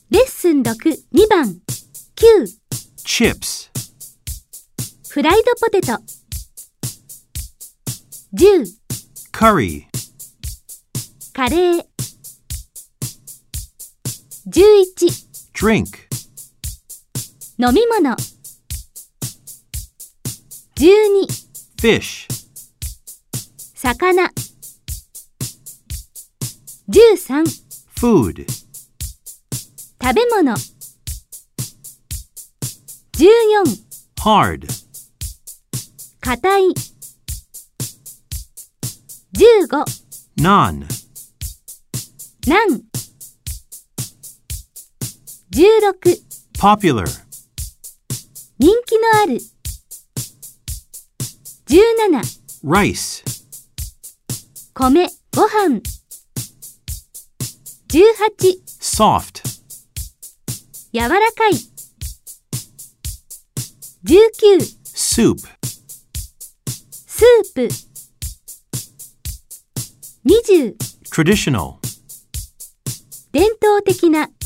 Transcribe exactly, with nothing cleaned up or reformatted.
レッスンろく、にばん、きゅう。 chips, フライドポテト。じゅう、 curry, カレー。じゅういち、 drink, 飲み物。じゅうに、 fish, 魚。じゅうさん、 food, 食べ物。じゅうよん、 hard, 硬い。じゅうご、 none, ナン。じゅうろく、 popular, 人気のある。じゅうなな、 rice, 米、ご飯。じゅうはち、 soft, 柔らかい。じゅうきゅう、 soup, スープ。にじゅう、 traditional. 伝統的な。